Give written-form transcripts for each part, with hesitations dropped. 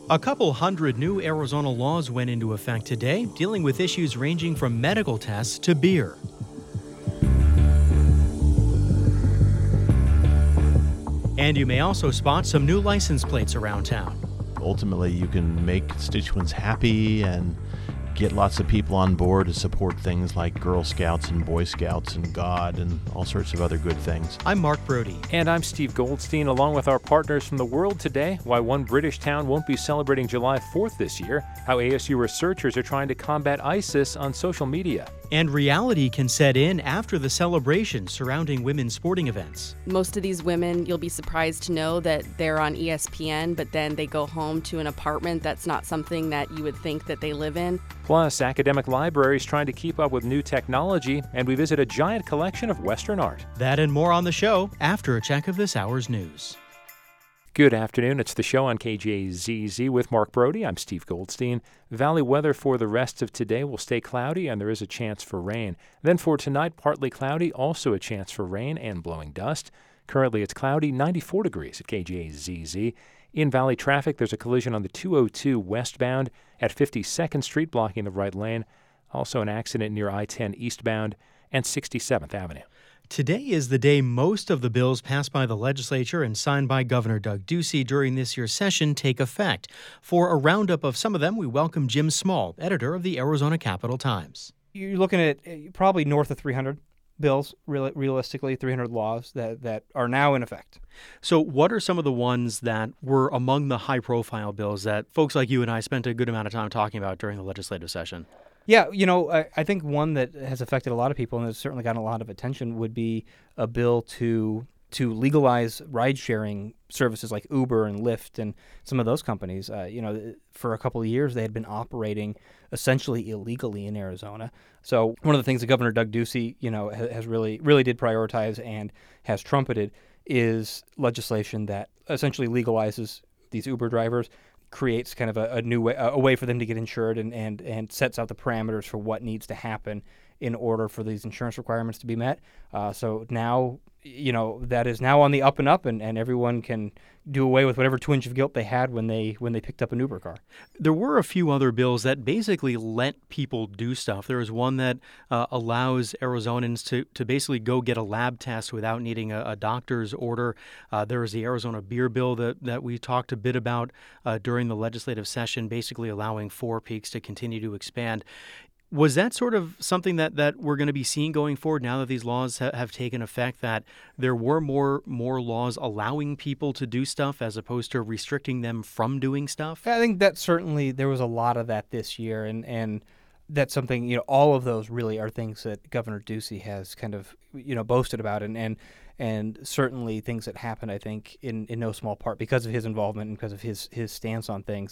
A couple hundred new Arizona laws went into effect today, dealing with issues ranging from medical tests to beer. And you may also spot some new license plates around town. Ultimately, you can make constituents happy and get lots of people on board to support things like Girl Scouts and Boy Scouts and God and all sorts of other good things. I'm Mark Brody. And I'm Steve Goldstein, along with our partners from the world today, why one British town won't be celebrating July 4th this year, how ASU researchers are trying to combat ISIS on social media. And reality can set in after the celebration surrounding women's sporting events. Most of these women, you'll be surprised to know that they're on ESPN, but then they go home to an apartment that's not something that you would think that they live in. Plus, academic libraries trying to keep up with new technology, and we visit a giant collection of Western art. That and more on the show after a check of this hour's news. Good afternoon. It's the show on KJZZ with Mark Brody. I'm Steve Goldstein. Valley weather for the rest of today will stay cloudy, and there is a chance for rain. Then for tonight, partly cloudy, also a chance for rain and blowing dust. Currently, it's cloudy, 94 degrees at KJZZ. In Valley traffic, there's a collision on the 202 westbound at 52nd Street, blocking the right lane. Also an accident near I-10 eastbound and 67th Avenue. Today is the day most of the bills passed by the legislature and signed by Governor Doug Ducey during this year's session take effect. For a roundup of some of them, we welcome Jim Small, editor of the Arizona Capital-Times. You're looking at probably north of 300 bills, realistically, 300 laws that are now in effect. So what are some of the ones that were among the high-profile bills that folks like you and I spent a good amount of time talking about during the legislative session? Yeah, I think one that has affected a lot of people and has certainly gotten a lot of attention would be a bill to legalize ride-sharing services like Uber and Lyft and some of those companies. For a couple of years, they had been operating essentially illegally in Arizona. So one of the things that Governor Doug Ducey, has really did prioritize and has trumpeted is legislation that essentially legalizes these Uber drivers, creates kind of a new way, a way for them to get insured and sets out the parameters for what needs to happen in order for these insurance requirements to be met. So now, that is now on the up and up, and everyone can do away with whatever twinge of guilt they had when they picked up an Uber car. There were a few other bills that basically let people do stuff. There was one that allows Arizonans to basically go get a lab test without needing a doctor's order. There was the Arizona beer bill that we talked a bit about during the legislative session, basically allowing Four Peaks to continue to expand. Was that sort of something that we're going to be seeing going forward now that these laws have taken effect, that there were more laws allowing people to do stuff as opposed to restricting them from doing stuff? I think that certainly there was a lot of that this year, and that's something, all of those really are things that Governor Ducey has kind of, boasted about, and certainly things that happened, I think, in no small part because of his involvement and because of his stance on things.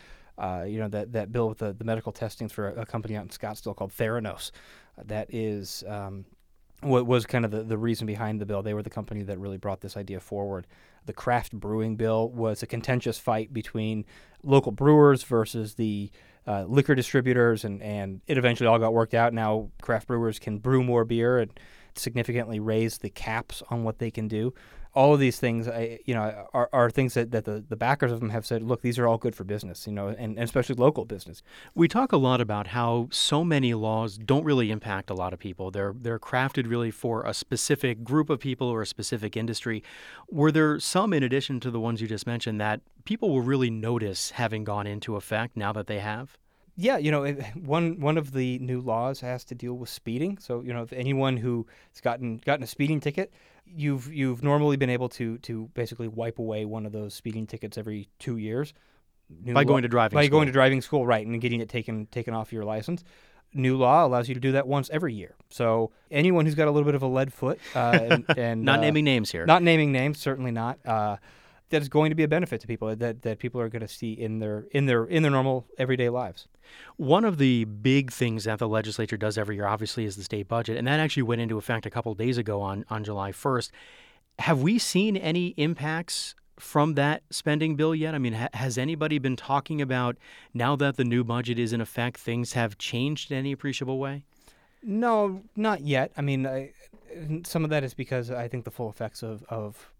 That bill with the medical testings for a company out in Scottsdale called Theranos. That is what was kind of the reason behind the bill. They were the company that really brought this idea forward. The craft brewing bill was a contentious fight between local brewers versus the liquor distributors, and it eventually all got worked out. Now craft brewers can brew more beer and significantly raise the caps on what they can do. All of these things, are things that the backers of them have said, look, these are all good for business, and especially local business. We talk a lot about how so many laws don't really impact a lot of people. They're crafted really for a specific group of people or a specific industry. Were there some, in addition to the ones you just mentioned, that people will really notice having gone into effect now that they have? Yeah, one of the new laws has to deal with speeding. So, if anyone who's gotten a speeding ticket, you've normally been able to basically wipe away one of those speeding tickets every 2 years. Going to driving school, right, and getting it taken off your license. New law allows you to do that once every year. So anyone who's got a little bit of a lead foot, and not naming names here, not naming names, certainly not. That is going to be a benefit to people that people are going to see in their normal everyday lives. One of the big things that the legislature does every year, obviously, is the state budget, and that actually went into effect a couple of days ago on July 1st. Have we seen any impacts from that spending bill yet? I mean, has anybody been talking about, now that the new budget is in effect, things have changed in any appreciable way? No, not yet. I mean, some of that is because I think the full effects of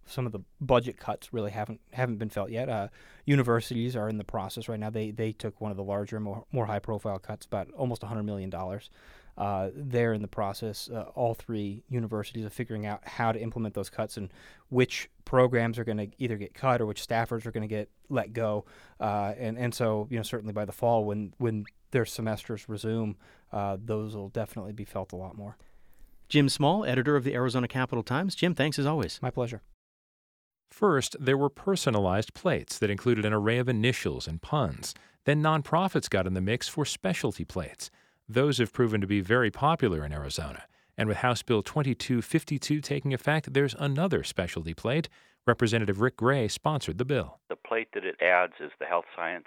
some of the budget cuts really haven't been felt yet. Universities are in the process right now. They took one of the larger, more high profile cuts, about almost $100 million. They're in the process, all three universities, of figuring out how to implement those cuts and which programs are going to either get cut or which staffers are going to get let go. And so, certainly by the fall, when their semesters resume, those will definitely be felt a lot more. Jim Small, editor of the Arizona Capital Times. Jim, thanks as always. My pleasure. First, there were personalized plates that included an array of initials and puns. Then nonprofits got in the mix for specialty plates. Those have proven to be very popular in Arizona. And with House Bill 2252 taking effect, there's another specialty plate. Representative Rick Gray sponsored the bill. The plate that it adds is the health science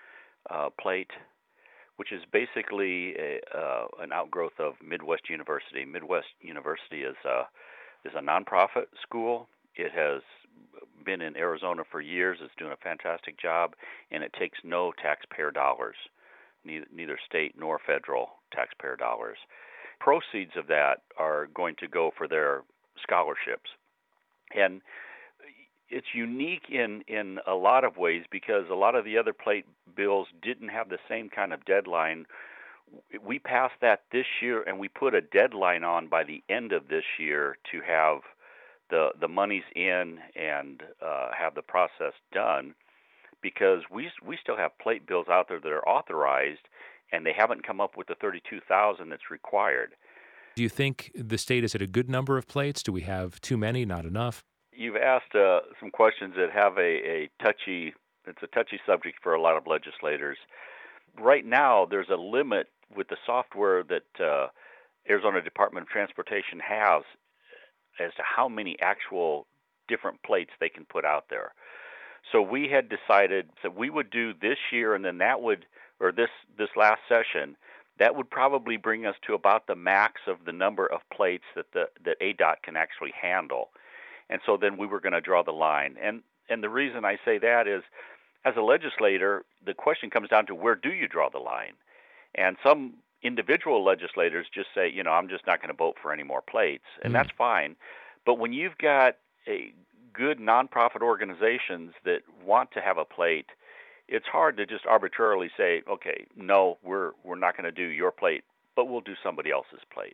plate, which is basically an outgrowth of Midwest University. Midwest University is a nonprofit school. It has been in Arizona for years. It's doing a fantastic job, and it takes no taxpayer dollars, neither state nor federal taxpayer dollars. Proceeds of that are going to go for their scholarships. And it's unique in a lot of ways because a lot of the other plate bills didn't have the same kind of deadline. We passed that this year, and we put a deadline on by the end of this year to have the monies in and have the process done, because we still have plate bills out there that are authorized, and they haven't come up with the 32,000 that's required. Do you think the state is at a good number of plates? Do we have too many, not enough? You've asked some questions that have it's a touchy subject for a lot of legislators. Right now, there's a limit with the software that Arizona Department of Transportation has as to how many actual different plates they can put out there. So we had decided that we would do this year, and then this last session, that would probably bring us to about the max of the number of plates that ADOT can actually handle. And so then we were going to draw the line. And the reason I say that is, as a legislator, the question comes down to where do you draw the line? And some individual legislators just say, I'm just not going to vote for any more plates, and that's fine. But when you've got a good nonprofit organizations that want to have a plate, it's hard to just arbitrarily say, okay, no, we're not going to do your plate, but we'll do somebody else's plate.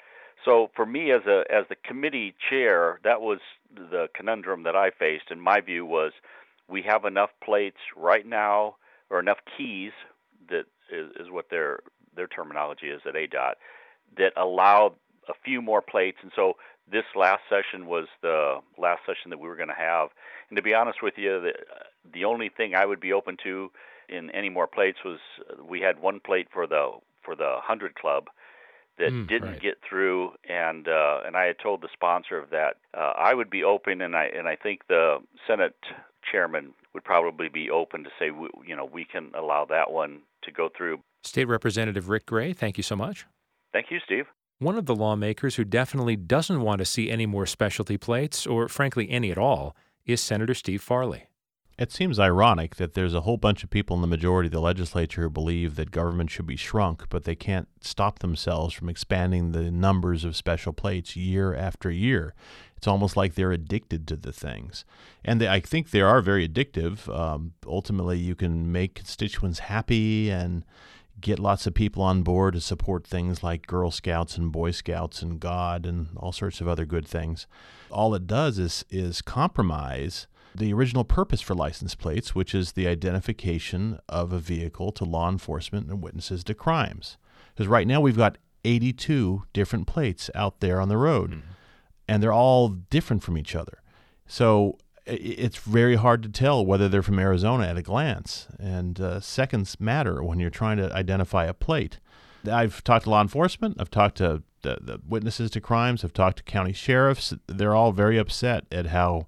So for me as the committee chair, that was the conundrum that I faced, and my view was we have enough plates right now, or enough keys, that is what their terminology is at ADOT, that allow a few more plates. And so this last session was the last session that we were going to have. And to be honest with you, the only thing I would be open to in any more plates was we had one plate for the 100 Club that didn't get through, and I had told the sponsor of that I would be open, and I think the Senate chairman would probably be open to say we can allow that one to go through. State Representative Rick Gray, thank you so much. Thank you, Steve. One of the lawmakers who definitely doesn't want to see any more specialty plates, or frankly any at all, is Senator Steve Farley. It seems ironic that there's a whole bunch of people in the majority of the legislature who believe that government should be shrunk, but they can't stop themselves from expanding the numbers of special plates year after year. It's almost like they're addicted to the things. And I think they are very addictive. Ultimately, you can make constituents happy and get lots of people on board to support things like Girl Scouts and Boy Scouts and God and all sorts of other good things. All it does is compromise the original purpose for license plates, which is the identification of a vehicle to law enforcement and witnesses to crimes. Because right now we've got 82 different plates out there on the road, and they're all different from each other. So it's very hard to tell whether they're from Arizona at a glance, and seconds matter when you're trying to identify a plate. I've talked to law enforcement, I've talked to the witnesses to crimes, I've talked to county sheriffs. They're all very upset at how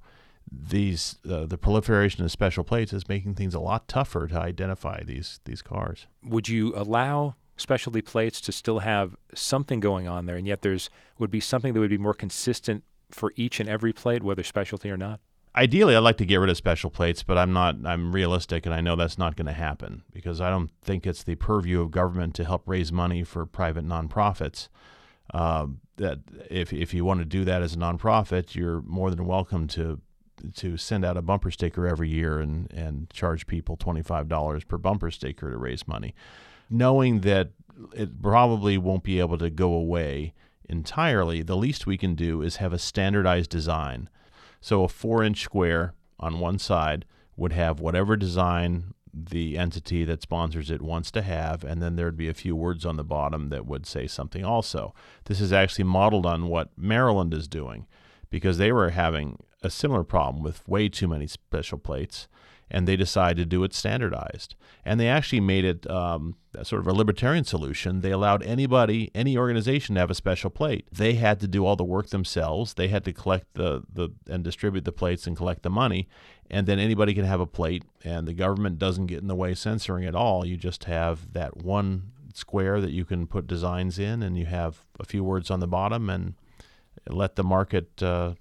the proliferation of special plates is making things a lot tougher to identify these cars. Would you allow specialty plates to still have something going on there, and yet would be something that would be more consistent for each and every plate, whether specialty or not? Ideally, I'd like to get rid of special plates, but I'm realistic, and I know that's not going to happen because I don't think it's the purview of government to help raise money for private nonprofits. That if you want to do that as a nonprofit, you're more than welcome to to send out a bumper sticker every year and charge people $25 per bumper sticker to raise money, knowing that it probably won't be able to go away entirely. The least we can do is have a standardized design. So a 4-inch square on one side would have whatever design the entity that sponsors it wants to have, and then there'd be a few words on the bottom that would say something also. This is actually modeled on what Maryland is doing, because they were having a similar problem with way too many special plates, and they decided to do it standardized. And they actually made it sort of a libertarian solution. They allowed anybody, any organization, to have a special plate. They had to do all the work themselves. They had to collect and distribute the plates and collect the money, and then anybody can have a plate, and the government doesn't get in the way censoring at all. You just have that one square that you can put designs in, and you have a few words on the bottom, and let the market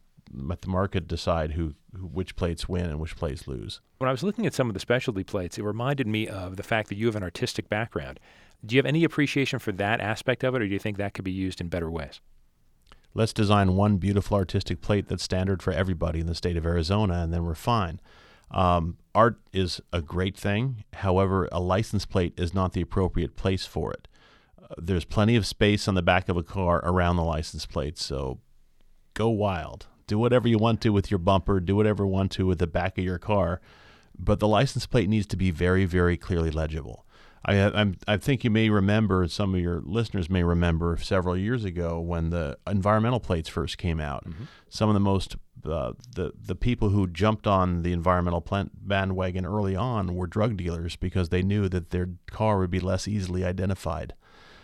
decide which plates win and which plates lose. When I was looking at some of the specialty plates, it reminded me of the fact that you have an artistic background. Do you have any appreciation for that aspect of it, or do you think that could be used in better ways? Let's design one beautiful artistic plate that's standard for everybody in the state of Arizona, and then we're fine. Art is a great thing. However, a license plate is not the appropriate place for it. There's plenty of space on the back of a car around the license plate, so go wild. Do whatever you want to with your bumper. Do whatever you want to with the back of your car. But the license plate needs to be very, very clearly legible. I think you may remember, some of your listeners may remember several years ago when the environmental plates first came out. Mm-hmm. Some of the most, the people who jumped on the environmental bandwagon early on were drug dealers because they knew that their car would be less easily identified.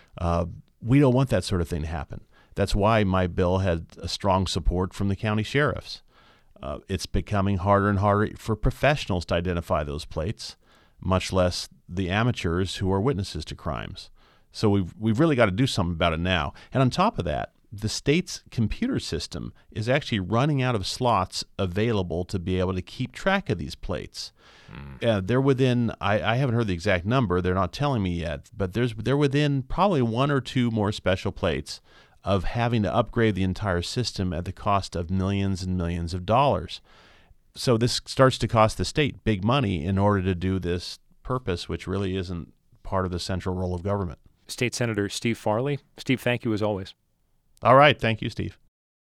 We don't want that sort of thing to happen. That's why my bill had a strong support from the county sheriffs. It's becoming harder and harder for professionals to identify those plates, much less the amateurs who are witnesses to crimes. So we've really got to do something about it now. And on top of that, the state's computer system is actually running out of slots available to be able to keep track of these plates. They're within, I haven't heard the exact number, they're not telling me yet, but they're within probably one or two more special plates of having to upgrade the entire system at the cost of millions and millions of dollars. So this starts to cost the state big money in order to do this purpose, which really isn't part of the central role of government. State Senator Steve Farley. Steve, thank you as always. All right. Thank you, Steve.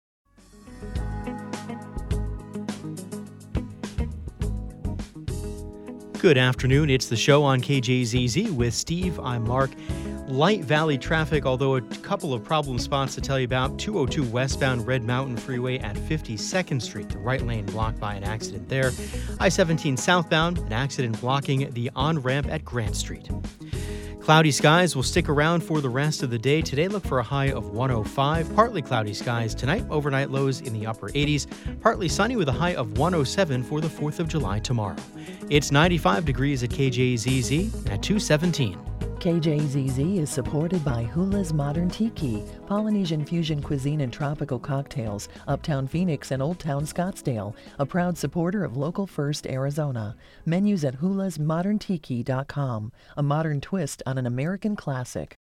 Good afternoon. It's the show on KJZZ with Steve. I'm Mark. Light Valley traffic, although a couple of problem spots to tell you about. 202 westbound Red Mountain Freeway at 52nd Street. The right lane blocked by an accident there. I-17 southbound, an accident blocking the on-ramp at Grant Street. Cloudy skies will stick around for the rest of the day. Today, look for a high of 105. Partly cloudy skies tonight. Overnight lows in the upper 80s. Partly sunny with a high of 107 for the 4th of July tomorrow. It's 95 degrees at KJZZ at 217. KJZZ is supported by Hula's Modern Tiki, Polynesian fusion cuisine and tropical cocktails, Uptown Phoenix and Old Town Scottsdale, a proud supporter of Local First Arizona. Menus at hulasmoderntiki.com, a modern twist on an American classic.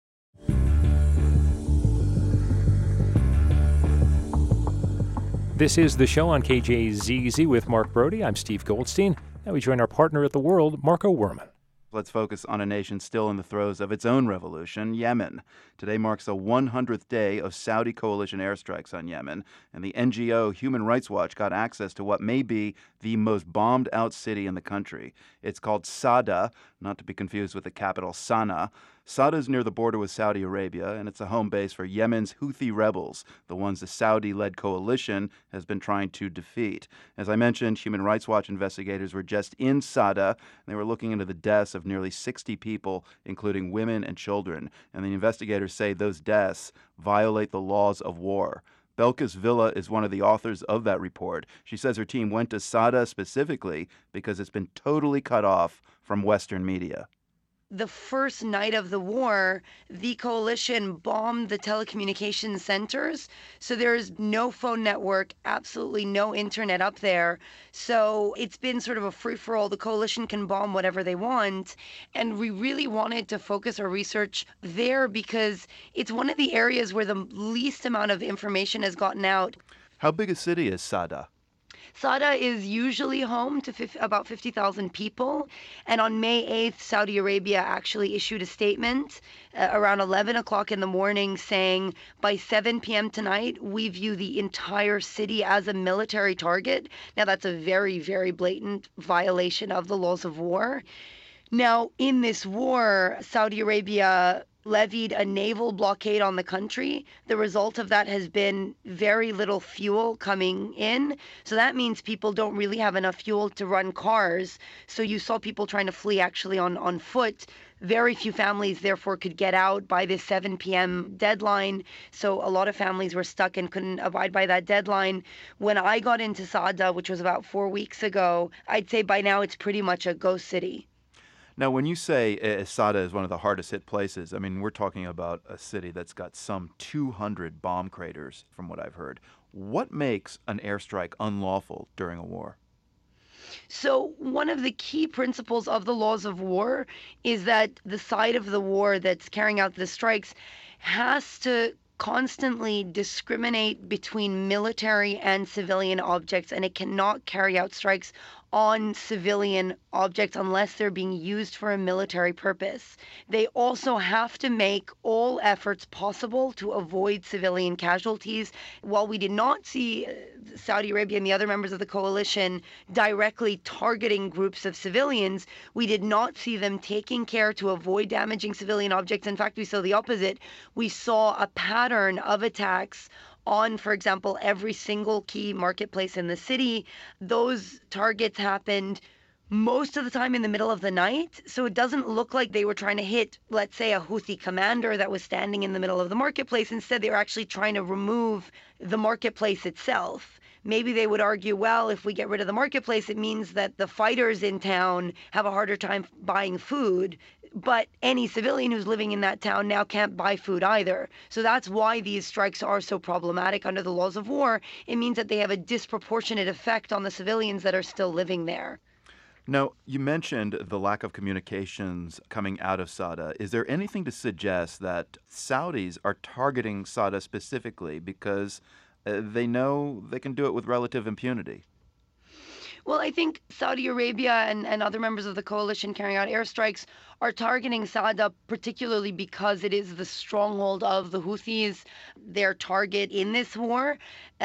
This is the show on KJZZ with Mark Brody. I'm Steve Goldstein. Now we join our partner at the World, Marco Werman. Let's focus on a nation still in the throes of its own revolution, Yemen. Today marks the 100th day of Saudi coalition airstrikes on Yemen, and the NGO Human Rights Watch got access to what may be the most bombed-out city in the country. It's called Sada, not to be confused with the capital Sana'a. Sada is near the border with Saudi Arabia, and it's a home base for Yemen's Houthi rebels, the ones the Saudi-led coalition has been trying to defeat. As I mentioned, Human Rights Watch investigators were just in Sada, and they were looking into the deaths of nearly 60 people, including women and children. And the investigators say those deaths violate the laws of war. Belkis Villa is one of the authors of that report. She says her team went to Sada specifically because it's been totally cut off from Western media. The first night of the war, the coalition bombed the telecommunications centers. So there's no phone network, absolutely no internet up there. So it's been sort of a free-for-all. The coalition can bomb whatever they want. And we really wanted to focus our research there because it's one of the areas where the least amount of information has gotten out. How big a city is Sada? Sada is usually home to about 50,000 people. And on May 8th, Saudi Arabia actually issued a statement around 11 o'clock in the morning saying by 7 p.m. tonight, we view the entire city as a military target. Now, that's a very, very blatant violation of the laws of war. Now, in this war, Saudi Arabia levied a naval blockade on the country. The result of that has been very little fuel coming in. So that means people don't really have enough fuel to run cars. So you saw people trying to flee actually on foot. Very few families, therefore, could get out by this 7 p.m. deadline. So a lot of families were stuck and couldn't abide by that deadline. When I got into Sada, which was about 4 weeks ago, I'd say by now it's pretty much a ghost city. Now, when you say Sada is one of the hardest hit places, I mean, we're talking about a city that's got some 200 bomb craters, from what I've heard. What makes an airstrike unlawful during a war? So one of the key principles of the laws of war is that the side of the war that's carrying out the strikes has to constantly discriminate between military and civilian objects, and it cannot carry out strikes on civilian objects unless they're being used for a military purpose. They also have to make all efforts possible to avoid civilian casualties. While we did not see Saudi Arabia and the other members of the coalition directly targeting groups of civilians, we did not see them taking care to avoid damaging civilian objects. In fact, we saw the opposite. We saw a pattern of attacks on, for example, every single key marketplace in the city. Those targets happened most of the time in the middle of the night. So it doesn't look like they were trying to hit, let's say, a Houthi commander that was standing in the middle of the marketplace. Instead, they were actually trying to remove the marketplace itself. Maybe they would argue, well, if we get rid of the marketplace, it means that the fighters in town have a harder time buying food. But any civilian who's living in that town now can't buy food either. So that's why these strikes are so problematic under the laws of war. It means that they have a disproportionate effect on the civilians that are still living there. Now, you mentioned the lack of communications coming out of Sada. Is there anything to suggest that Saudis are targeting Sada specifically because they know they can do it with relative impunity? Well, I think Saudi Arabia and other members of the coalition carrying out airstrikes are targeting Sada particularly because it is the stronghold of the Houthis, their target in this war.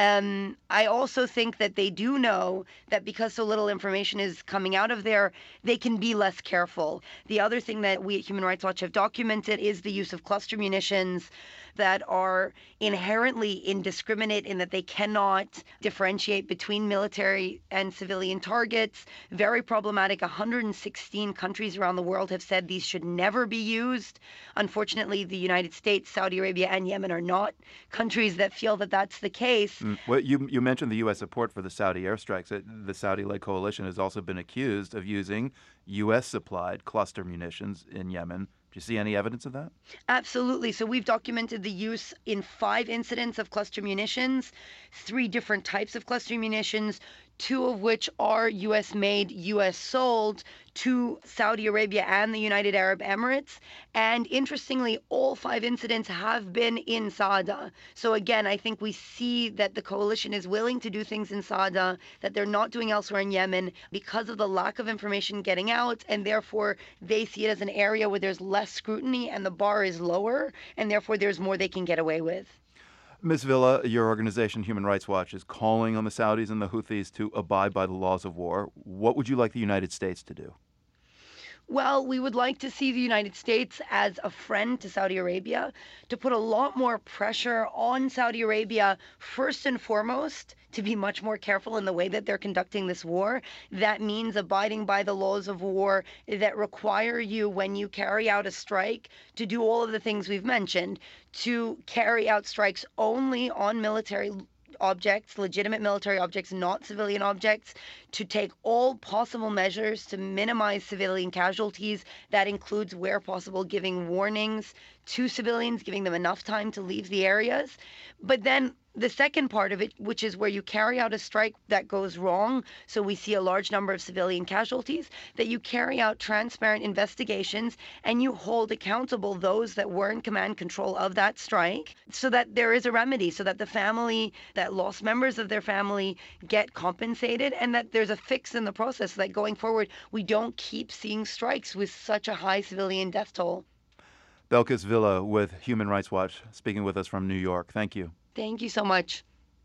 I also think that they do know that because so little information is coming out of there, they can be less careful. The other thing that we at Human Rights Watch have documented is the use of cluster munitions that are inherently indiscriminate in that they cannot differentiate between military and civilian targets. Very problematic. 116 countries around the world have said these should never be used. Unfortunately, the United States, Saudi Arabia, and Yemen are not countries that feel that that's the case. Well, you mentioned the U.S. support for the Saudi airstrikes. The Saudi-led coalition has also been accused of using U.S.-supplied cluster munitions in Yemen. Do you see any evidence of that? Absolutely. So we've documented the use in 5 incidents of cluster munitions, 3 different types of cluster munitions, 2 of which are U.S. made, U.S. sold to Saudi Arabia and the United Arab Emirates. And interestingly, all 5 incidents have been in Sada. So again, I think we see that the coalition is willing to do things in Sada that they're not doing elsewhere in Yemen because of the lack of information getting out, and therefore they see it as an area where there's less scrutiny and the bar is lower, and therefore there's more they can get away with. Ms. Villa, your organization, Human Rights Watch, is calling on the Saudis and the Houthis to abide by the laws of war. What would you like the United States to do? Well, we would like to see the United States as a friend to Saudi Arabia, to put a lot more pressure on Saudi Arabia, first and foremost, to be much more careful in the way that they're conducting this war. That means abiding by the laws of war that require you, when you carry out a strike, to do all of the things we've mentioned, to carry out strikes only on military objects, legitimate military objects, not civilian objects, to take all possible measures to minimize civilian casualties. That includes, where possible, giving warnings to civilians, giving them enough time to leave the areas. But then The second part of it, which is where you carry out a strike that goes wrong, so we see a large number of civilian casualties, that you carry out transparent investigations and you hold accountable those that were in command control of that strike so that there is a remedy, so that the family that lost members of their family get compensated and that there's a fix in the process so that going forward we don't keep seeing strikes with such a high civilian death toll. Belkis Villa with Human Rights Watch speaking with us from New York. Thank you. Thank you so much.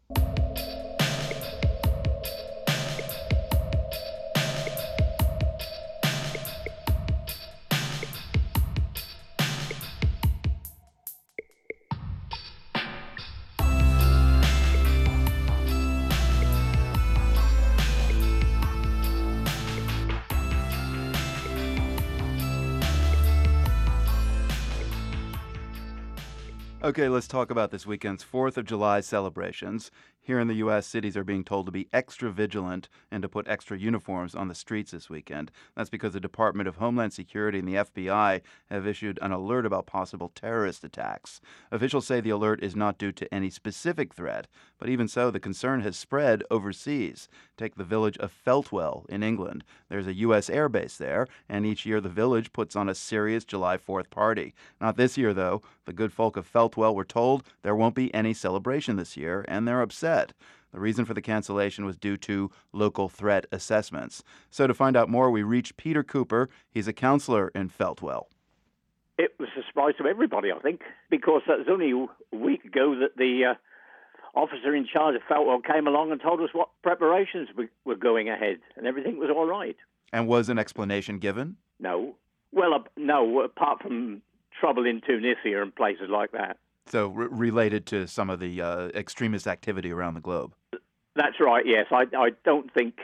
Okay, let's talk about this weekend's 4th of July celebrations. Here in the U.S., cities are being told to be extra vigilant and to put extra uniforms on the streets this weekend. That's because the Department of Homeland Security and the FBI have issued an alert about possible terrorist attacks. Officials say the alert is not due to any specific threat, but even so, the concern has spread overseas. Take the village of Feltwell in England. There's a U.S. air base there, and each year the village puts on a serious July 4th party. Not this year, though. The good folk of Feltwell were told there won't be any celebration this year, and they're upset. The reason for the cancellation was due to local threat assessments. So to find out more, we reached Peter Cooper. He's a counselor in Feltwell. It was a surprise to everybody, I think, because it was only a week ago that the officer in charge of Feltwell came along and told us what preparations were going ahead, and everything was all right. And was an explanation given? No. Well, no, apart from trouble in Tunisia and places like that. So related to some of the extremist activity around the globe. That's right, yes. I don't think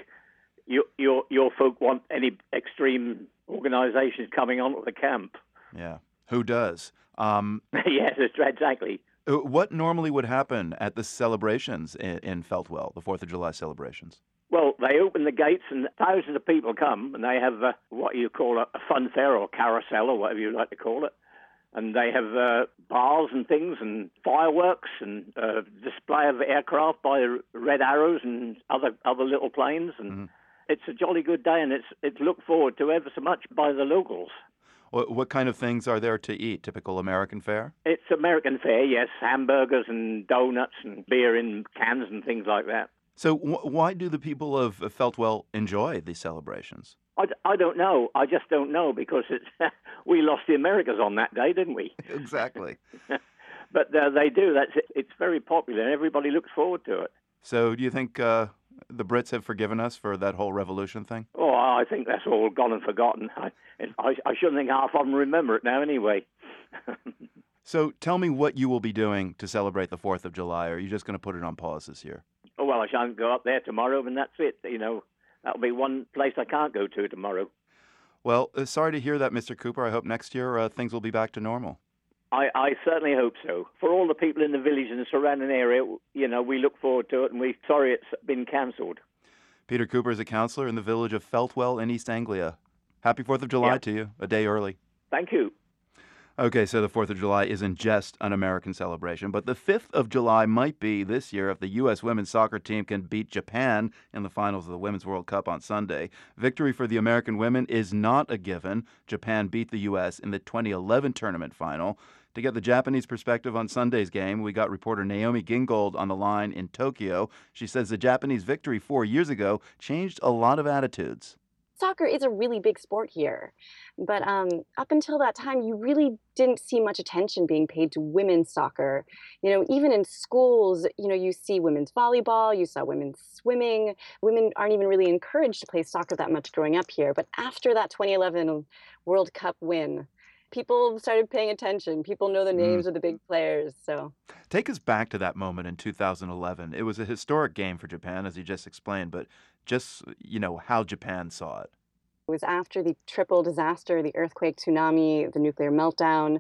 your folk want any extreme organisations coming onto the camp. Yeah. Who does? Yes, exactly. What normally would happen at the celebrations in Feltwell, the 4th of July celebrations? Well, they open the gates and thousands of people come, and they have what you call a fun fair or carousel or whatever you like to call it. And they have bars and things and fireworks and display of aircraft by Red Arrows and other little planes. And It's a jolly good day, and it's looked forward to ever so much by the locals. What kind of things are there to eat? Typical American fare? It's American fare, yes. Hamburgers and donuts and beer in cans and things like that. So why do the people of Feltwell enjoy these celebrations? I don't know. I just don't know because we lost the Americas on that day, didn't we? Exactly. But they do. It's very popular, and everybody looks forward to it. So do you think the Brits have forgiven us for that whole revolution thing? Oh, I think that's all gone and forgotten. I shouldn't think half of them remember it now anyway. So tell me what you will be doing to celebrate the 4th of July, or are you just going to put it on pause this year? Oh, well, I shan't go up there tomorrow, and that's it. You know, that'll be one place I can't go to tomorrow. Well, sorry to hear that, Mr. Cooper. I hope next year things will be back to normal. I certainly hope so. For all the people in the village and the surrounding area, you know, we look forward to it, and we're sorry it's been cancelled. Peter Cooper is a counselor in the village of Feltwell in East Anglia. Happy 4th of July to you, a day early. Thank you. Okay, so the 4th of July isn't just an American celebration, but the 5th of July might be this year if the U.S. women's soccer team can beat Japan in the finals of the Women's World Cup on Sunday. Victory for the American women is not a given. Japan beat the U.S. in the 2011 tournament final. To get the Japanese perspective on Sunday's game, we got reporter Naomi Gingold on the line in Tokyo. She says the Japanese victory 4 years ago changed a lot of attitudes. Soccer is a really big sport here, but up until that time, you really didn't see much attention being paid to women's soccer. You know, even in schools, you know, you see women's volleyball, you saw women's swimming. Women aren't even really encouraged to play soccer that much growing up here. But after that 2011 World Cup win, people started paying attention. People know the names of the big players. So take us back to that moment in 2011. It was a historic game for Japan, as you just explained, but just, you know, how Japan saw it. It was after the triple disaster, the earthquake, tsunami, the nuclear meltdown.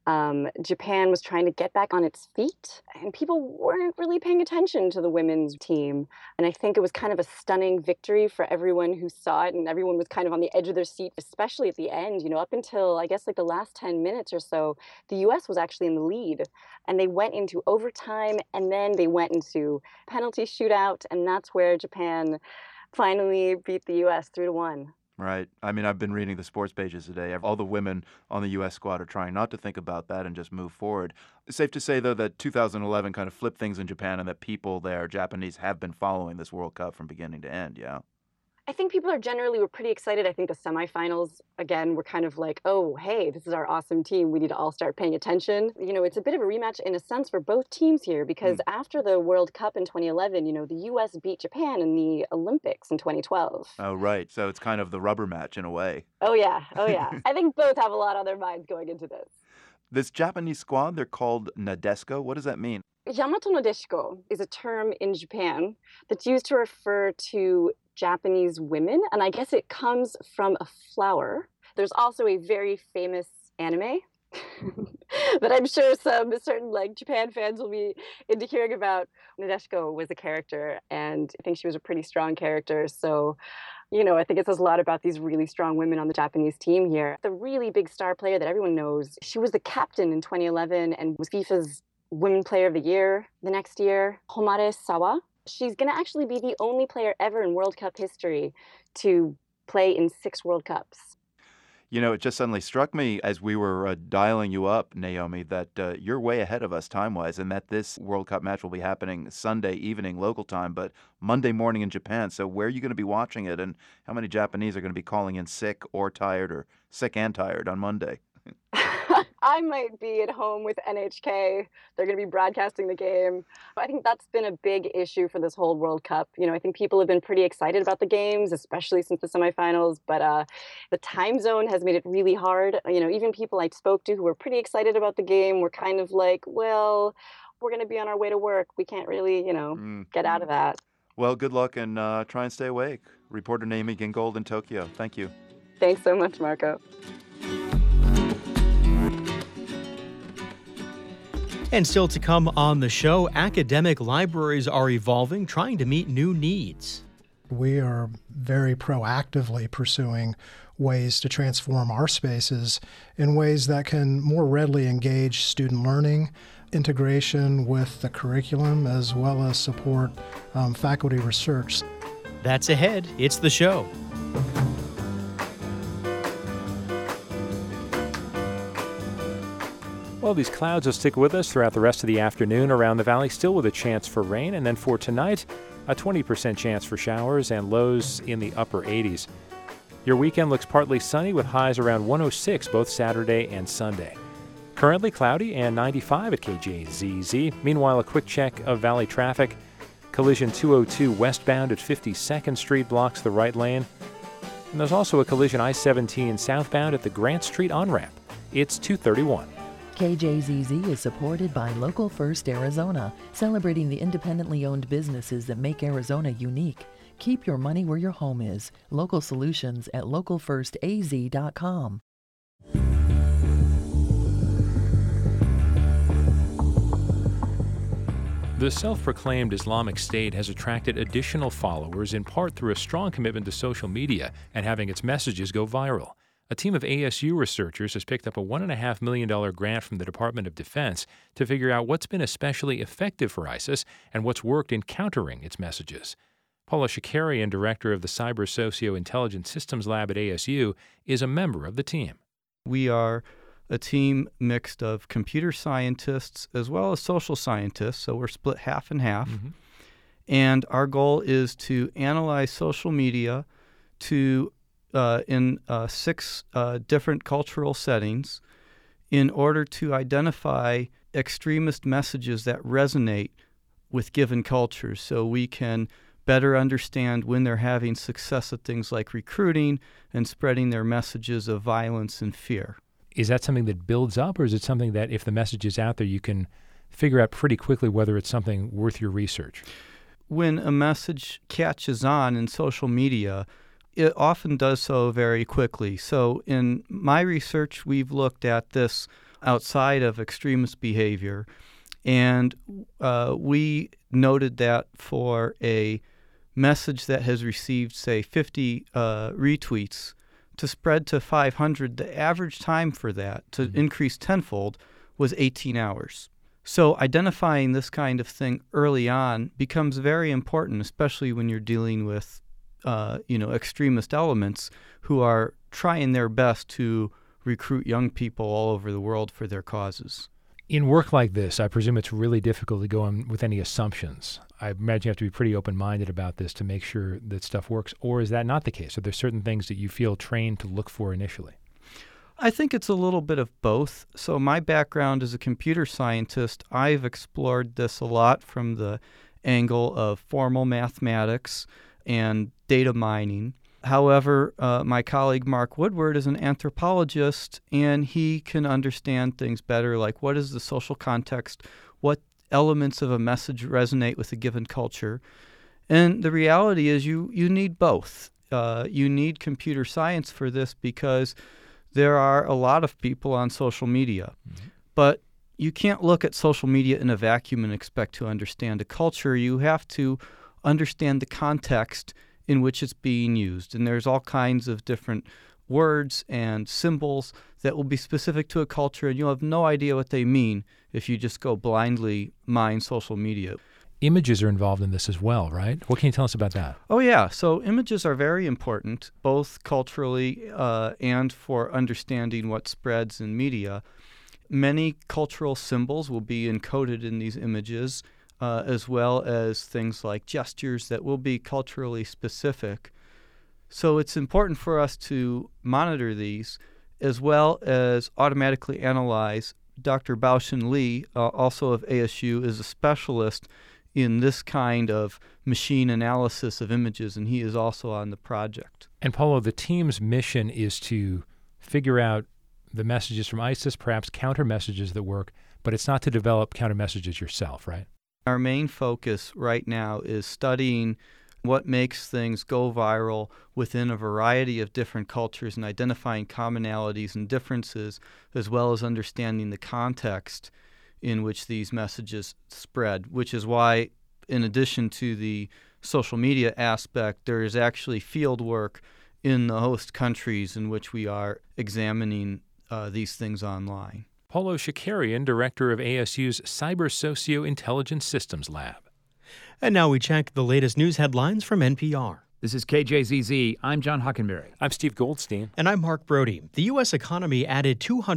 Japan was trying to get back on its feet, and people weren't really paying attention to the women's team. And I think it was kind of a stunning victory for everyone who saw it, and everyone was kind of on the edge of their seat, especially at the end. Up until, I guess, like the last 10 minutes or so, the U.S. was actually in the lead, and they went into overtime, and then they went into penalty shootout, and that's where Japan finally beat the U.S. 3-1. Right. I mean, I've been reading the sports pages today. All the women on the U.S. squad are trying not to think about that and just move forward. It's safe to say, though, that 2011 kind of flipped things in Japan and that people there, Japanese, have been following this World Cup from beginning to end, yeah? I think people were pretty excited. I think the semifinals, again, were kind of like, oh, hey, this is our awesome team. We need to all start paying attention. It's a bit of a rematch in a sense for both teams here because after the World Cup in 2011, the U.S. beat Japan in the Olympics in 2012. Oh, right. So it's kind of the rubber match in a way. Oh, yeah. I think both have a lot on their minds going into this. This Japanese squad, they're called Nadeshiko. What does that mean? Yamato Nadeshiko is a term in Japan that's used to refer to Japanese women, and I guess it comes from a flower. There's also a very famous anime that I'm sure some certain Japan fans will be into hearing about. Nadeshiko was a character, and I think she was a pretty strong character. So, I think it says a lot about these really strong women on the Japanese team here. The really big star player that everyone knows, she was the captain in 2011 and was FIFA's Women Player of the Year the next year, Homare Sawa. She's going to actually be the only player ever in World Cup history to play in 6 World Cups. It just suddenly struck me as we were dialing you up, Naomi, that you're way ahead of us time-wise and that this World Cup match will be happening Sunday evening local time, but Monday morning in Japan. So where are you going to be watching it, and how many Japanese are going to be calling in sick or tired or sick and tired on Monday? I might be at home with NHK. They're going to be broadcasting the game. I think that's been a big issue for this whole World Cup. I think people have been pretty excited about the games, especially since the semifinals, but the time zone has made it really hard. Even people I spoke to who were pretty excited about the game were kind of like, well, we're going to be on our way to work. We can't really, get out of that. Well, good luck and try and stay awake. Reporter Naomi Gingold in Tokyo. Thank you. Thanks so much, Marco. And still to come on the show, academic libraries are evolving, trying to meet new needs. We are very proactively pursuing ways to transform our spaces in ways that can more readily engage student learning, integration with the curriculum, as well as support faculty research. That's ahead. It's the show. Well, these clouds will stick with us throughout the rest of the afternoon around the valley, still with a chance for rain. And then for tonight, a 20% chance for showers and lows in the upper 80s. Your weekend looks partly sunny with highs around 106 both Saturday and Sunday. Currently cloudy and 95 at KJZZ. Meanwhile, a quick check of valley traffic. Collision 202 westbound at 52nd Street blocks the right lane. And there's also a collision I-17 southbound at the Grant Street on-ramp. It's 231. KJZZ is supported by Local First Arizona, celebrating the independently owned businesses that make Arizona unique. Keep your money where your home is. Local solutions at localfirstaz.com. The self-proclaimed Islamic State has attracted additional followers in part through a strong commitment to social media and having its messages go viral. A team of ASU researchers has picked up a $1.5 million grant from the Department of Defense to figure out what's been especially effective for ISIS and what's worked in countering its messages. Paula Shakarian, director of the Cyber Socio-Intelligence Systems Lab at ASU, is a member of the team. We are a team mixed of computer scientists as well as social scientists, so we're split half and half. Mm-hmm. And our goal is to analyze social media in 6 different cultural settings in order to identify extremist messages that resonate with given cultures, so we can better understand when they're having success at things like recruiting and spreading their messages of violence and fear. Is that something that builds up, or is it something that if the message is out there, you can figure out pretty quickly whether it's something worth your research? When a message catches on in social media, it often does so very quickly. So in my research, we've looked at this outside of extremist behavior, and we noted that for a message that has received, say, 50 retweets, to spread to 500, the average time for that to increase tenfold was 18 hours. So identifying this kind of thing early on becomes very important, especially when you're dealing with extremist elements who are trying their best to recruit young people all over the world for their causes. In work like this, I presume it's really difficult to go in with any assumptions. I imagine you have to be pretty open-minded about this to make sure that stuff works, or is that not the case? Are there certain things that you feel trained to look for initially? I think it's a little bit of both. So my background as a computer scientist, I've explored this a lot from the angle of formal mathematics and data mining. However, my colleague Mark Woodward is an anthropologist, and he can understand things better, like what is the social context, what elements of a message resonate with a given culture. And the reality is you need both. You need computer science for this because there are a lot of people on social media. Mm-hmm. But you can't look at social media in a vacuum and expect to understand a culture. You have to understand the context in which it's being used. And there's all kinds of different words and symbols that will be specific to a culture, and you'll have no idea what they mean if you just go blindly mine social media. Images are involved in this as well, right? What can you tell us about that? Oh, yeah. So images are very important, both culturally and for understanding what spreads in media. Many cultural symbols will be encoded in these images, as well as things like gestures that will be culturally specific. So it's important for us to monitor these, as well as automatically analyze. Dr. Baoshan Lee, also of ASU, is a specialist in this kind of machine analysis of images, and he is also on the project. And Paulo, the team's mission is to figure out the messages from ISIS, perhaps counter messages that work, but it's not to develop counter messages yourself, right? Our main focus right now is studying what makes things go viral within a variety of different cultures and identifying commonalities and differences, as well as understanding the context in which these messages spread, which is why, in addition to the social media aspect, there is actually field work in the host countries in which we are examining these things online. Paulo Shakarian, director of ASU's Cyber Socio-Intelligence Systems Lab. And now we check the latest news headlines from NPR. This is KJZZ. I'm John Hockenberry. I'm Steve Goldstein. And I'm Mark Brody. The U.S. economy added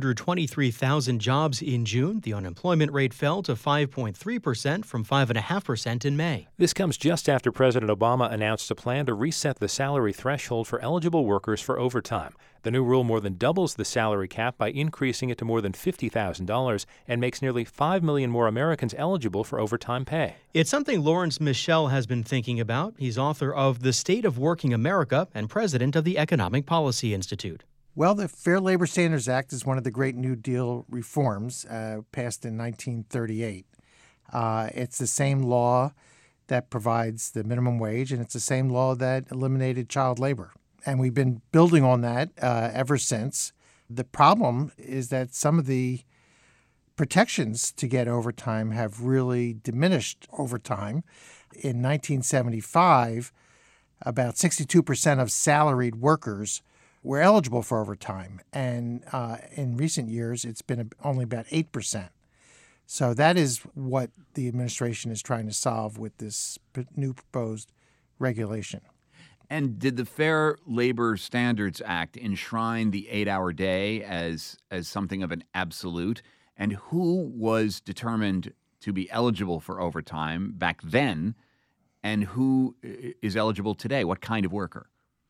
223,000 jobs in June. The unemployment rate fell to 5.3% from 5.5% in May. This comes just after President Obama announced a plan to reset the salary threshold for eligible workers for overtime. The new rule more than doubles the salary cap by increasing it to more than $50,000 and makes nearly 5 million more Americans eligible for overtime pay. It's something Lawrence Michel has been thinking about. He's author of The State of Working America and president of the Economic Policy Institute. Well, the Fair Labor Standards Act is one of the great New Deal reforms passed in 1938. It's the same law that provides the minimum wage, and it's the same law that eliminated child labor. And we've been building on that ever since. The problem is that some of the protections to get overtime have really diminished over time. In 1975, about 62% of salaried workers were eligible for overtime. And in recent years, it's been only about 8%. So that is what the administration is trying to solve with this new proposed regulation. And did the Fair Labor Standards Act enshrine the 8-hour day as something of an absolute? And who was determined to be eligible for overtime back then, and who is eligible today? What kind of worker?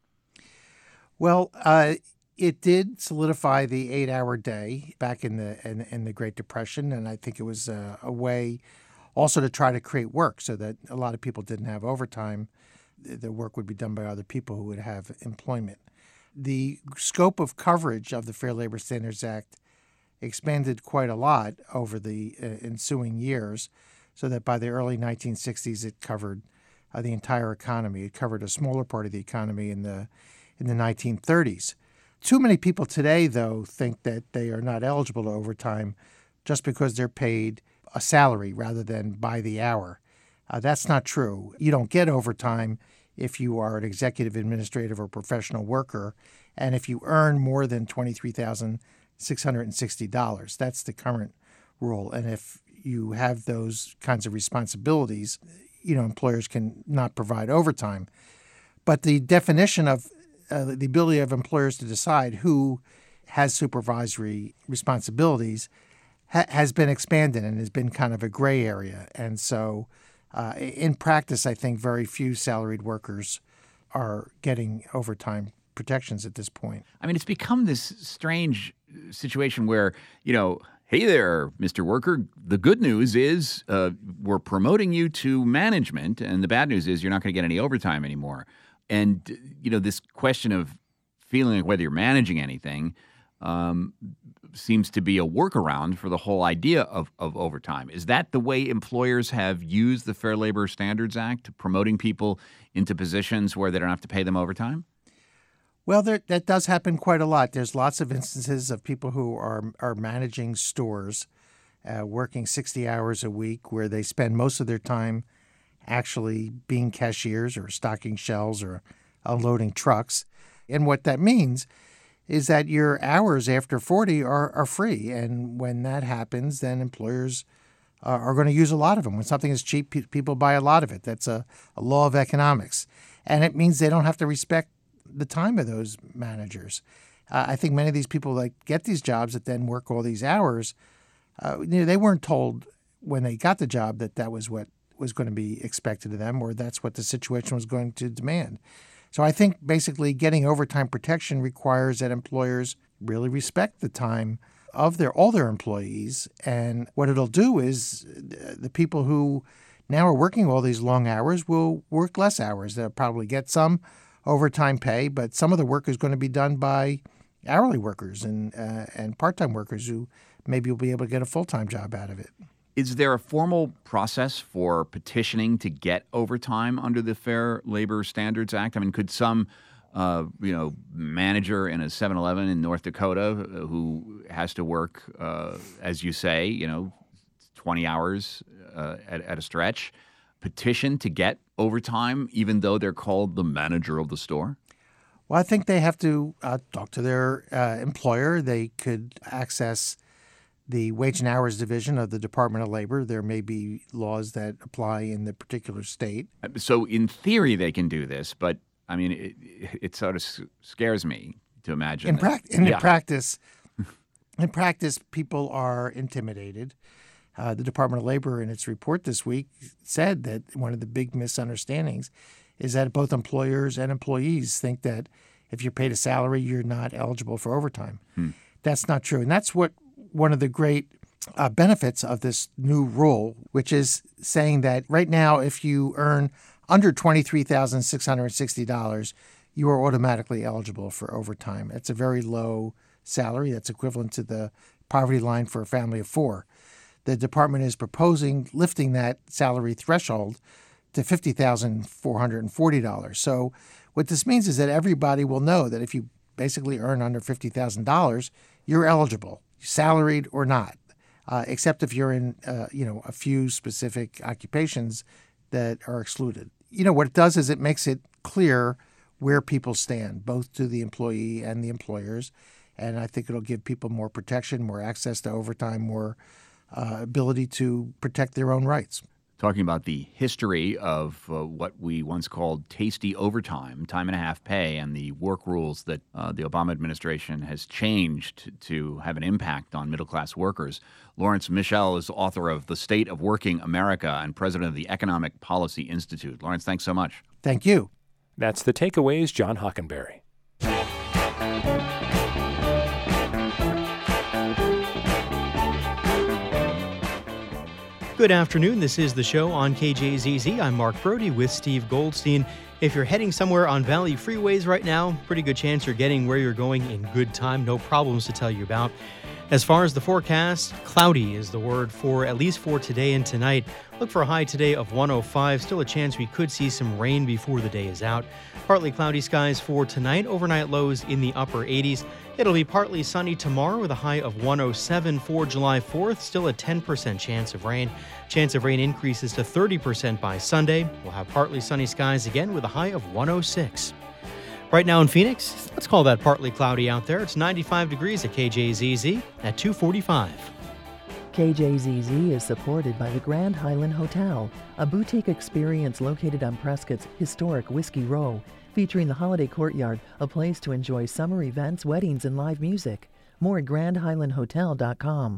Well, it did solidify the 8-hour day back in the Great Depression, and I think it was a way also to try to create work so that a lot of people didn't have overtime. The work would be done by other people who would have employment. The scope of coverage of the Fair Labor Standards Act expanded quite a lot over the ensuing years, so that by the early 1960s it covered the entire economy. It covered a smaller part of the economy in the 1930s. Too many people today, though, think that they are not eligible to overtime just because they're paid a salary rather than by the hour. That's not true. You don't get overtime if you are an executive, administrative, or professional worker, and if you earn more than $23,660. That's the current rule. And if you have those kinds of responsibilities, employers can not provide overtime. But the definition of the ability of employers to decide who has supervisory responsibilities has been expanded and has been kind of a gray area. And so in practice, I think very few salaried workers are getting overtime protections at this point. I mean, it's become this strange situation where, hey there, Mr. Worker, the good news is we're promoting you to management, and the bad news is you're not going to get any overtime anymore. And, this question of feeling like whether you're managing anything seems to be a workaround for the whole idea of overtime. Is that the way employers have used the Fair Labor Standards Act, promoting people into positions where they don't have to pay them overtime? Well, that does happen quite a lot. There's lots of instances of people who are managing stores, working 60 hours a week, where they spend most of their time actually being cashiers or stocking shelves or unloading trucks. And what that means is that your hours after 40 are free. And when that happens, then employers are going to use a lot of them. When something is cheap, people buy a lot of it. That's a law of economics. And it means they don't have to respect the time of those managers. I think many of these people that get these jobs that then work all these hours, they weren't told when they got the job that was what was going to be expected of them, or that's what the situation was going to demand. So I think basically getting overtime protection requires that employers really respect the time of all their employees. And what it'll do is the people who now are working all these long hours will work less hours. They'll probably get some overtime pay, but some of the work is going to be done by hourly workers and part-time workers who maybe will be able to get a full-time job out of it. Is there a formal process for petitioning to get overtime under the Fair Labor Standards Act? I mean, could some, manager in a 7-Eleven in North Dakota who has to work, as you say, 20 hours at a stretch, petition to get overtime, even though they're called the manager of the store? Well, I think they have to talk to their employer. They could access the Wage and Hours Division of the Department of Labor. There may be laws that apply in the particular state. So in theory, they can do this, but I mean, it sort of scares me to imagine. In practice, people are intimidated. The Department of Labor, in its report this week, said that one of the big misunderstandings is that both employers and employees think that if you're paid a salary, you're not eligible for overtime. That's not true. And that's what one of the great benefits of this new rule, which is saying that right now, if you earn under $23,660, you are automatically eligible for overtime. It's a very low salary. That's equivalent to the poverty line for a family of four. The department is proposing lifting that salary threshold to $50,440. So what this means is that everybody will know that if you basically earn under $50,000, you're eligible, salaried or not, except if you're in a few specific occupations that are excluded. What it does is it makes it clear where people stand, both to the employee and the employers. And I think it'll give people more protection, more access to overtime, more ability to protect their own rights. Talking about the history of what we once called tasty overtime, time and a half pay, and the work rules that the Obama administration has changed to have an impact on middle-class workers. Lawrence Michel is author of The State of Working America and president of the Economic Policy Institute. Lawrence, thanks so much. Thank you. That's The Takeaways, John Hockenberry. Good afternoon. This is the show on KJZZ. I'm Mark Brody with Steve Goldstein. If you're heading somewhere on Valley freeways right now, pretty good chance you're getting where you're going in good time. No problems to tell you about. As far as the forecast, cloudy is the word for at least for today and tonight. Look for a high today of 105. Still a chance we could see some rain before the day is out. Partly cloudy skies for tonight. Overnight lows in the upper 80s. It'll be partly sunny tomorrow with a high of 107 for July 4th. Still a 10% chance of rain. Chance of rain increases to 30% by Sunday. We'll have partly sunny skies again with a high of 106. Right now in Phoenix, let's call that partly cloudy out there. It's 95 degrees at KJZZ at 2:45. KJZZ is supported by the Grand Highland Hotel, a boutique experience located on Prescott's historic Whiskey Row, featuring the Holiday Courtyard, a place to enjoy summer events, weddings, and live music. More at grandhighlandhotel.com.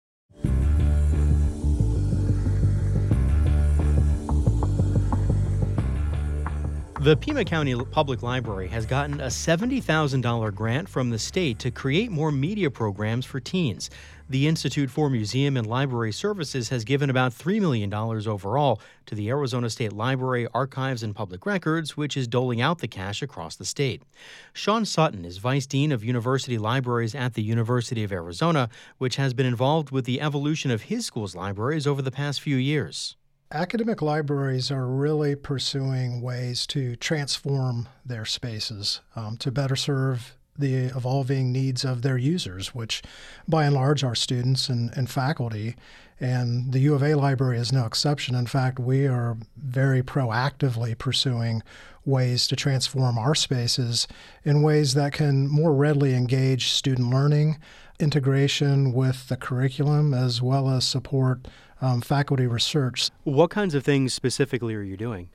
The Pima County Public Library has gotten a $70,000 grant from the state to create more media programs for teens. The Institute for Museum and Library Services has given about $3 million overall to the Arizona State Library, Archives, and Public Records, which is doling out the cash across the state. Sean Sutton is Vice Dean of University Libraries at the University of Arizona, which has been involved with the evolution of his school's libraries over the past few years. Academic libraries are really pursuing ways to transform their spaces to better serve the evolving needs of their users, which by and large are students and faculty. And the U of A library is no exception. In fact, we are very proactively pursuing ways to transform our spaces in ways that can more readily engage student learning, integration with the curriculum, as well as support faculty research. What kinds of things specifically are you doing?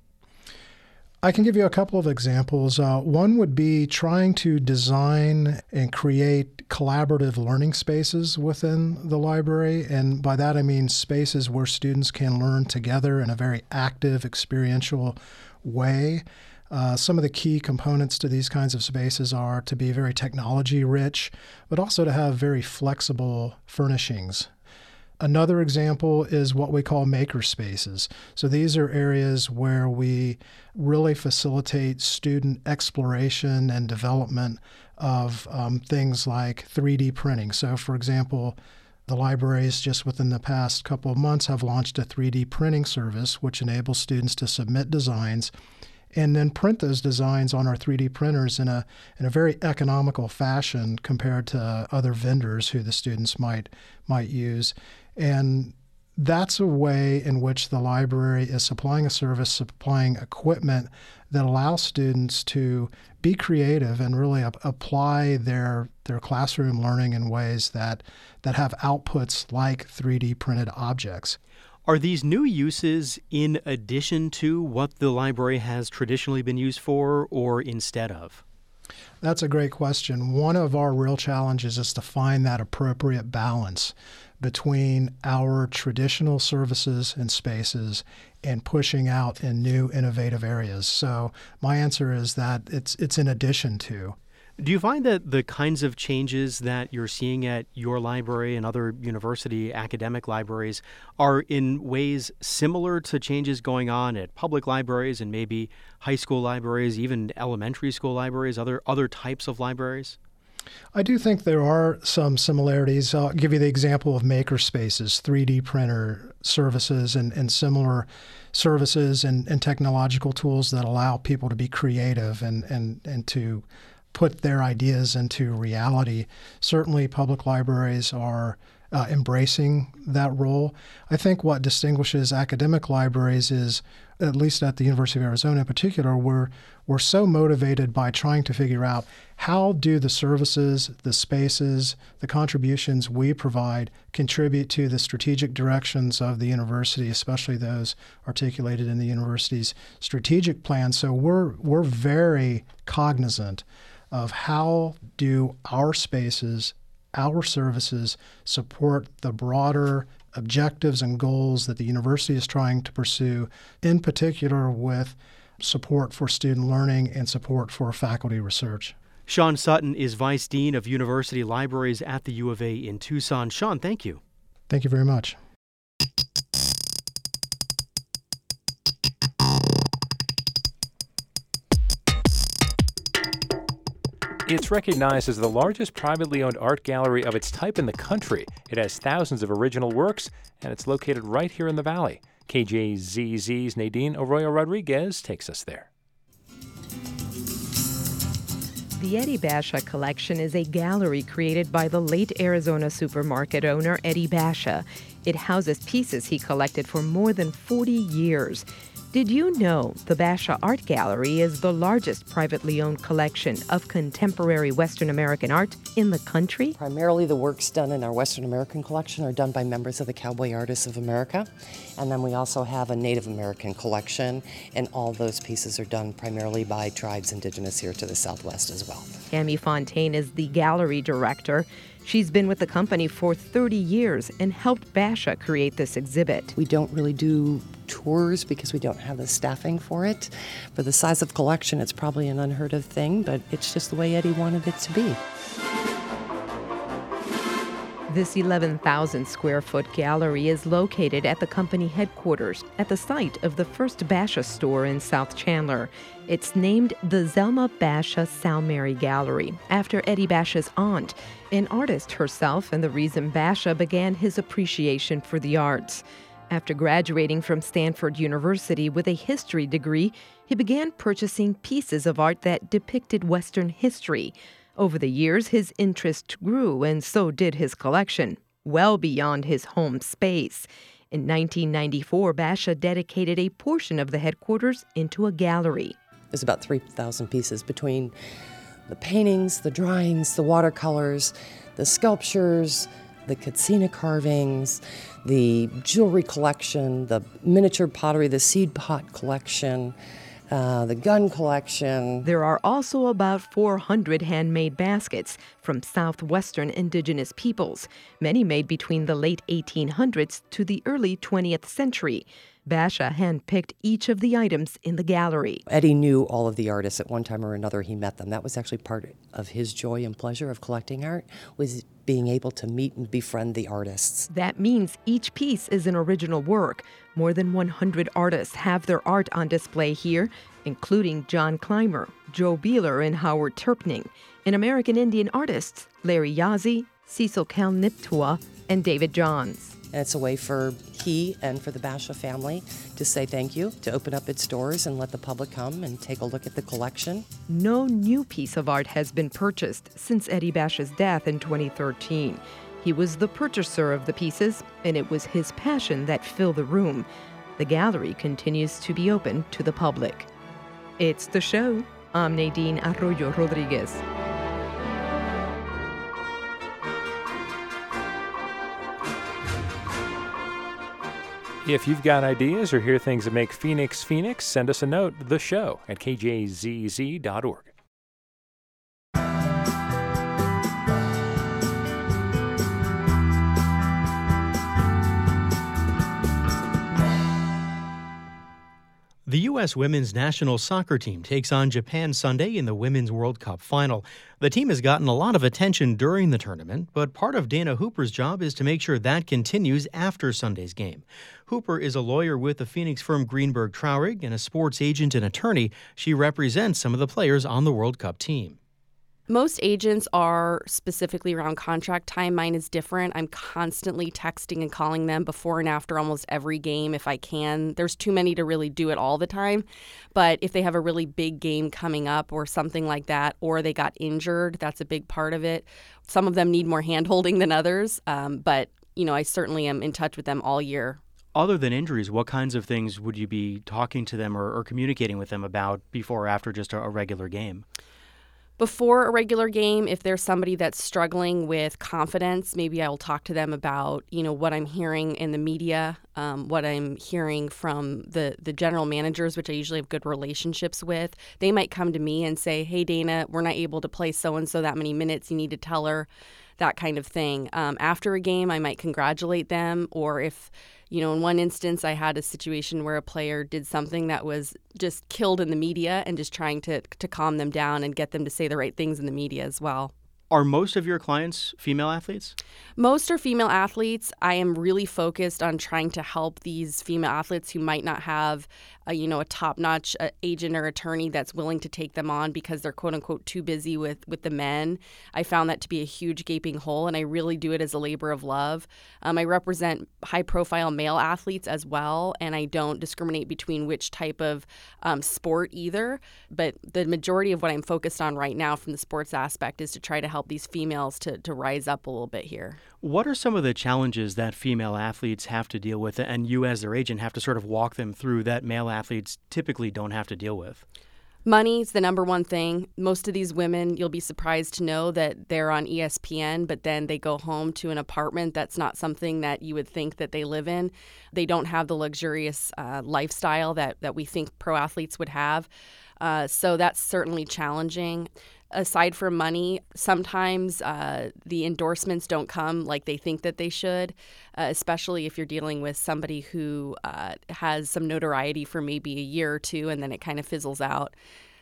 I can give you a couple of examples. One would be trying to design and create collaborative learning spaces within the library. And by that, I mean spaces where students can learn together in a very active, experiential way. Some of the key components to these kinds of spaces are to be very technology rich, but also to have very flexible furnishings. Another example is what we call maker spaces. So these are areas where we really facilitate student exploration and development of things like 3D printing. So for example, the libraries just within the past couple of months have launched a 3D printing service, which enables students to submit designs and then print those designs on our 3D printers in a very economical fashion compared to other vendors who the students might use. And that's a way in which the library is supplying a service, supplying equipment that allows students to be creative and really apply their classroom learning in ways that have outputs like 3D printed objects. Are these new uses in addition to what the library has traditionally been used for or instead of? That's a great question. One of our real challenges is to find that appropriate balance between our traditional services and spaces and pushing out in new innovative areas. So my answer is that it's in addition to. Do you find that the kinds of changes that you're seeing at your library and other university academic libraries are in ways similar to changes going on at public libraries and maybe high school libraries, even elementary school libraries, other types of libraries? I do think there are some similarities. I'll give you the example of maker spaces, 3D printer services, and similar services and technological tools that allow people to be creative and to put their ideas into reality. Certainly, public libraries are embracing that role. I think what distinguishes academic libraries is, at least at the University of Arizona in particular, we're so motivated by trying to figure out how do the services, the spaces, the contributions we provide contribute to the strategic directions of the university, especially those articulated in the university's strategic plan. So we're very cognizant of how do our spaces, our services support the broader objectives and goals that the university is trying to pursue, in particular with support for student learning and support for faculty research. Sean Sutton is Vice Dean of University Libraries at the U of A in Tucson. Sean, thank you. Thank you very much. It's recognized as the largest privately owned art gallery of its type in the country. It has thousands of original works, and it's located right here in the Valley. KJZZ's Nadine Arroyo Rodriguez takes us there. The Eddie Basha collection is a gallery created by the late Arizona supermarket owner Eddie Basha. It houses pieces he collected for more than 40 years. Did you know the Basha Art Gallery is the largest privately owned collection of contemporary Western American art in the country? Primarily the works done in our Western American collection are done by members of the Cowboy Artists of America. And then we also have a Native American collection, and all those pieces are done primarily by tribes indigenous here to the Southwest as well. Tammy Fontaine is the gallery director. She's been with the company for 30 years and helped Basha create this exhibit. We don't really do tours because we don't have the staffing for it. For the size of collection, it's probably an unheard of thing, but it's just the way Eddie wanted it to be. This 11,000 square foot gallery is located at the company headquarters at the site of the first Basha store in South Chandler. It's named the Zelma Basha Sal Mary Gallery after Eddie Basha's aunt, an artist herself, and the reason Basha began his appreciation for the arts. After graduating from Stanford University with a history degree, he began purchasing pieces of art that depicted Western history. Over the years, his interest grew, and so did his collection, well beyond his home space. In 1994, Basha dedicated a portion of the headquarters into a gallery. There's about 3,000 pieces between the paintings, the drawings, the watercolors, the sculptures, the katsina carvings, the jewelry collection, the miniature pottery, the seed pot collection, the gun collection. There are also about 400 handmade baskets from southwestern indigenous peoples, many made between the late 1800s to the early 20th century. Basha handpicked each of the items in the gallery. Eddie knew all of the artists. At one time or another, he met them. That was actually part of his joy and pleasure of collecting art, was being able to meet and befriend the artists. That means each piece is an original work. More than 100 artists have their art on display here, including John Clymer, Joe Beeler, and Howard Terpning, and American Indian artists Larry Yazzie, Cecil Kalniptua, and David Johns. And it's a way for he and for the Basha family to say thank you, to open up its doors and let the public come and take a look at the collection. No new piece of art has been purchased since Eddie Basha's death in 2013. He was the purchaser of the pieces, and it was his passion that filled the room. The gallery continues to be open to the public. It's The Show. I'm Nadine Arroyo Rodriguez. If you've got ideas or hear things that make Phoenix Phoenix, send us a note, The Show at kjzz.org. The U.S. women's national soccer team takes on Japan Sunday in the Women's World Cup final. The team has gotten a lot of attention during the tournament, but part of Dana Hooper's job is to make sure that continues after Sunday's game. Hooper is a lawyer with the Phoenix firm Greenberg Traurig and a sports agent and attorney. She represents some of the players on the World Cup team. Most agents are specifically around contract time. Mine is different. I'm constantly texting and calling them before and after almost every game if I can. There's too many to really do it all the time. But if they have a really big game coming up or something like that, or they got injured, that's a big part of it. Some of them need more hand-holding than others. But, I certainly am in touch with them all year. Other than injuries, what kinds of things would you be talking to them or communicating with them about before or after just a regular game? Before a regular game, if there's somebody that's struggling with confidence, maybe I'll talk to them about, what I'm hearing in the media, what I'm hearing from the general managers, which I usually have good relationships with. They might come to me and say, hey, Dana, we're not able to play so-and-so that many minutes. You need to tell her, that kind of thing. After a game, I might congratulate them, or if in one instance, I had a situation where a player did something that was just killed in the media and just trying to calm them down and get them to say the right things in the media as well. Are most of your clients female athletes? Most are female athletes. I am really focused on trying to help these female athletes who might not have a top-notch agent or attorney that's willing to take them on because they're quote-unquote too busy with the men. I found that to be a huge gaping hole, and I really do it as a labor of love. I represent high-profile male athletes as well, and I don't discriminate between which type of sport either. But the majority of what I'm focused on right now from the sports aspect is to try to help these females to rise up a little bit here. What are some of the challenges that female athletes have to deal with, and you as their agent have to sort of walk them through that male athletes typically don't have to deal with? Money's the number one thing. Most of these women, you'll be surprised to know that they're on ESPN, but then they go home to an apartment that's not something that you would think that they live in. They don't have the luxurious lifestyle that we think pro athletes would have. So that's certainly challenging. Aside from money, sometimes the endorsements don't come like they think that they should, especially if you're dealing with somebody who has some notoriety for maybe a year or two and then it kind of fizzles out.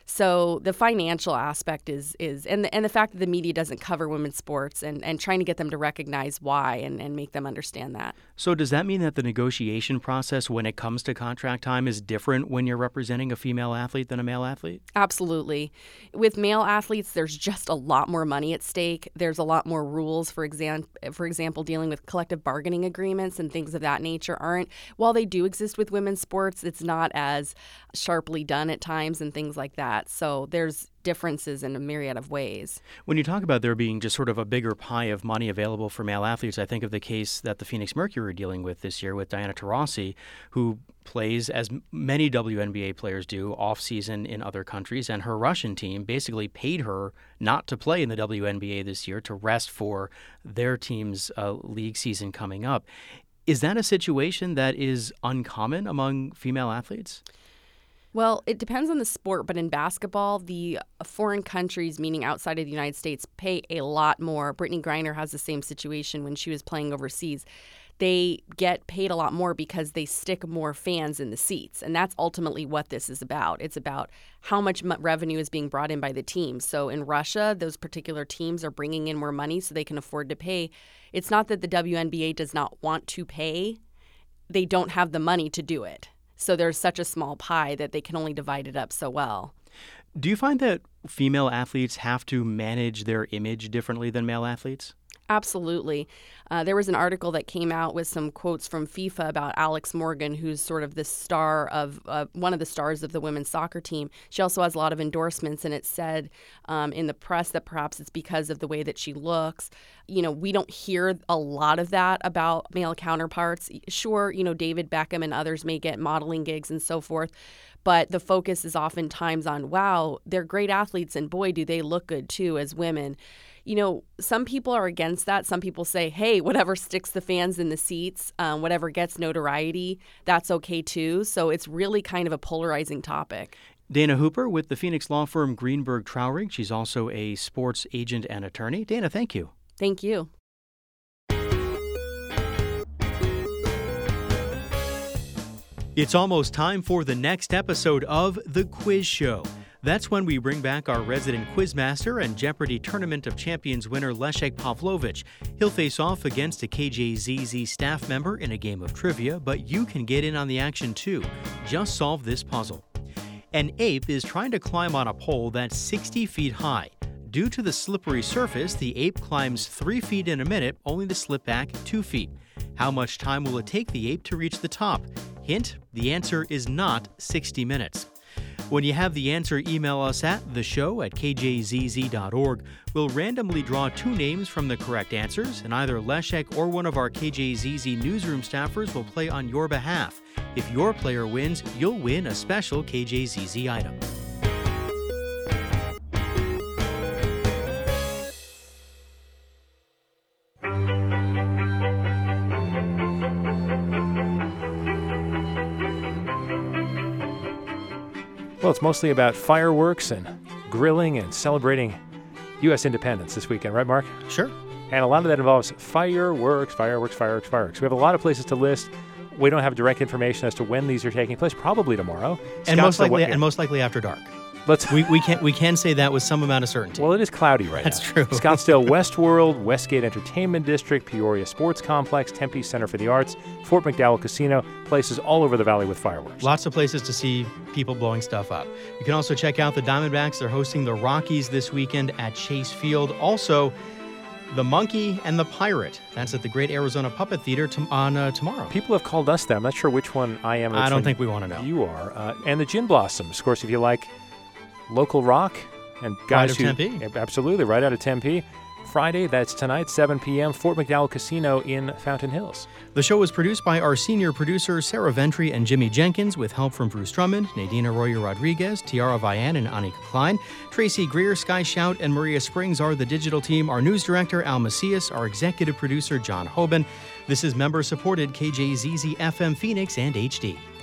So the financial aspect is and the fact that the media doesn't cover women's sports and trying to get them to recognize why and make them understand that. So does that mean that the negotiation process when it comes to contract time is different when you're representing a female athlete than a male athlete? Absolutely. With male athletes, there's just a lot more money at stake. There's a lot more rules, for example, dealing with collective bargaining agreements and things of that nature while they do exist with women's sports, it's not as sharply done at times and things like that. So there's differences in a myriad of ways. When you talk about there being just sort of a bigger pie of money available for male athletes, I think of the case that the Phoenix Mercury are dealing with this year with Diana Taurasi, who plays, as many WNBA players do, off-season in other countries, and her Russian team basically paid her not to play in the WNBA this year to rest for their team's league season coming up. Is that a situation that is uncommon among female athletes? Well, it depends on the sport, but in basketball, the foreign countries, meaning outside of the United States, pay a lot more. Brittany Griner has the same situation when she was playing overseas. They get paid a lot more because they stick more fans in the seats, and that's ultimately what this is about. It's about how much revenue is being brought in by the team. So in Russia, those particular teams are bringing in more money so they can afford to pay. It's not that the WNBA does not want to pay. They don't have the money to do it. So there's such a small pie that they can only divide it up so well. Do you find that female athletes have to manage their image differently than male athletes? Absolutely. There was an article that came out with some quotes from FIFA about Alex Morgan, who's sort of the star of one of the stars of the women's soccer team. She also has a lot of endorsements, and it said in the press that perhaps it's because of the way that she looks. You know, we don't hear a lot of that about male counterparts. Sure, David Beckham and others may get modeling gigs and so forth, but the focus is oftentimes on, wow, they're great athletes, and boy, do they look good too as women. Some people are against that. Some people say, hey, whatever sticks the fans in the seats, whatever gets notoriety, that's okay too. So it's really kind of a polarizing topic. Dana Hooper with the Phoenix law firm Greenberg Traurig. She's also a sports agent and attorney. Dana, thank you. Thank you. It's almost time for the next episode of The Quiz Show. That's when we bring back our resident quizmaster and Jeopardy! Tournament of Champions winner Leszek Pawlowicz. He'll face off against a KJZZ staff member in a game of trivia, but you can get in on the action too. Just solve this puzzle. An ape is trying to climb on a pole that's 60 feet high. Due to the slippery surface, the ape climbs 3 feet in a minute, only to slip back 2 feet. How much time will it take the ape to reach the top? Hint, the answer is not 60 minutes. When you have the answer, email us at theshow@kjzz.org. We'll randomly draw 2 names from the correct answers, and either Leszek or one of our KJZZ newsroom staffers will play on your behalf. If your player wins, you'll win a special KJZZ item. Well, it's mostly about fireworks and grilling and celebrating U.S. independence this weekend, right, Mark? Sure. And a lot of that involves fireworks. We have a lot of places to list. We don't have direct information as to when these are taking place. Probably tomorrow. And most likely after dark. We can say that with some amount of certainty. Well, it is cloudy right now. That's true. Scottsdale Westworld, Westgate Entertainment District, Peoria Sports Complex, Tempe Center for the Arts, Fort McDowell Casino, places all over the valley with fireworks. Lots of places to see people blowing stuff up. You can also check out the Diamondbacks. They're hosting the Rockies this weekend at Chase Field. Also, The Monkey and the Pirate. That's at the Great Arizona Puppet Theater tomorrow. People have called us that. I'm not sure which one I am. I don't think we want to know. You are. And the Gin Blossoms. Of course, if you like local rock and Right guys of Tempe. Absolutely, right out of Tempe. Friday, that's tonight, 7 p.m., Fort McDowell Casino in Fountain Hills. The show was produced by our senior producer, Sarah Ventry and Jimmy Jenkins, with help from Bruce Drummond, Nadine Arroyo Rodriguez, Tiara Vian, and Anika Klein. Tracy Greer, Sky Shout, and Maria Springs are the digital team. Our news director, Al Macias, our executive producer, John Hoban. This is member-supported KJZZ FM Phoenix and HD.